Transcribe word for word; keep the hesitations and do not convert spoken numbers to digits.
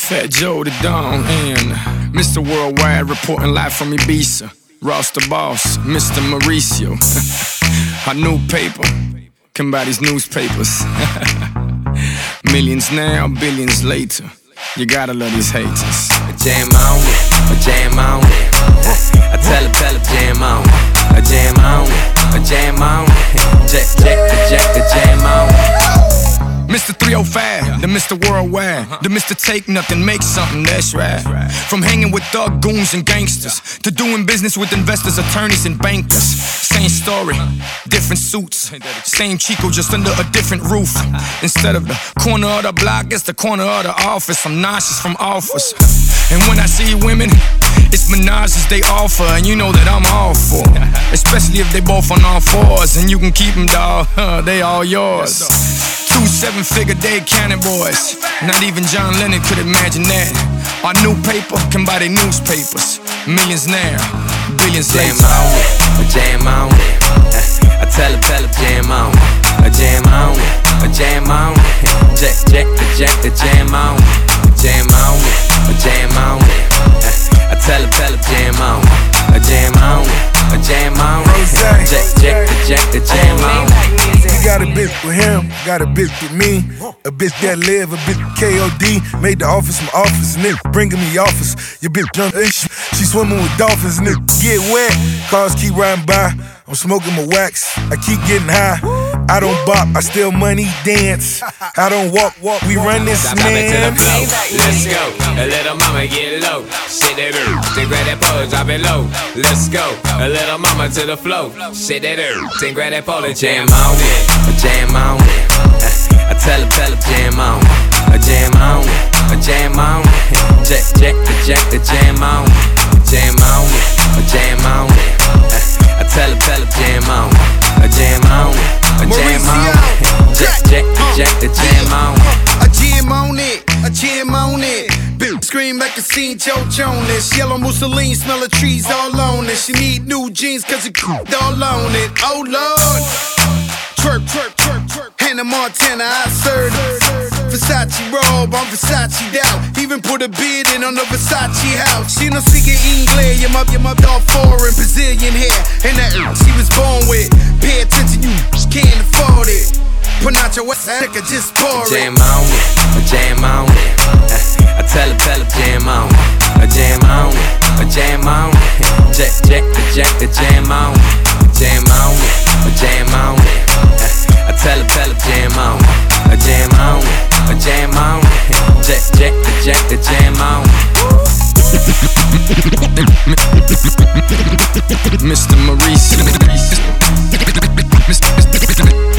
Fat Joe the Don and Mister Worldwide reporting live from Ibiza. Ross the Boss, Mister Mauricio. Our new paper can buy these newspapers. Millions now, billions later. You gotta love these haters. I jam on it, I jam on it. I tell her, tell her, jam on it. I jam on it, I jam on it. Jack, jack, jack, I jam on it. Mister three oh five, the Mister Worldwide, the Mister Take Nothing, Make Something, that's right. From hanging with thug goons and gangsters to doing business with investors, attorneys, and bankers. Same story, different suits. Same Chico, just under a different roof. Instead of the corner of the block, it's the corner of the office. I'm nauseous from offers. And when I see women, it's menages they offer, and you know that I'm all for. Especially if they both on all fours, and you can keep them, dawg, huh, they all yours. Two seven-figure day counting boys. Not even John Lennon could imagine that. Our new paper can buy their newspapers. Millions now, billions later. Jam on it, I jam on it. I tell her, tell her, jam on it. I jam on it, I jam on it. Jack, jack, jack, the jam on it. Jam on it, I jam on it. I tell her, tell her, jam on it. I jam on it, I jam on it. Jack, jack, jack, the jam on it. You got a bitch with him, got a bitch with me. A bitch that live, a bitch with K O D. Made the office from office, and it bringing me office. Your bitch jump, she swimming with dolphins, and it get wet. Cars keep riding by, I'm smoking my wax. I keep getting high. I don't bop, I steal money, dance. I don't walk, walk, we run this man. Let's go, a little mama get low. Shit that earth, then grab that pole, drop it low. Let's go, a little mama to the flow. Shit that earth, then grab that pole and jam on it. I jam on it. I tell her, tell her, jam on it. I jam on it, I jam on it. Jack, jack, the jack, the jam on it. Jam on it, I jam on it. I tell her, tell her, jam on it. I jam on it, I jam on it. Jack, jack, the jack, the jam on it. I jam on it, I jam on it. Bitch scream like a scene Joe Jonas. Yellow Mussolini, smell of trees all on it. She need new jeans cause it cooked all on it. Oh Lord. Twerk, twerk, twerk, twerk. Hannah Montana, I served Versace robe, I'm Versace out. Even put a bid in on the Versace house. She no speak English, you're my, you're my dog foreign Brazilian hair. And that she was born with. Pay attention, you can't afford it. Panacha, what's that? I just pour it. Jam on it, I jam on it. I tell her, tell her, jam on it. I jam on it, I jam on it. Jack, jack, the jack, the jam on it. Jam on it, I jam on it. I tell her, tell her, jam on it. I jam on it, I jam on it. Jack, jack, the jack, the jam on Mister Mauricio.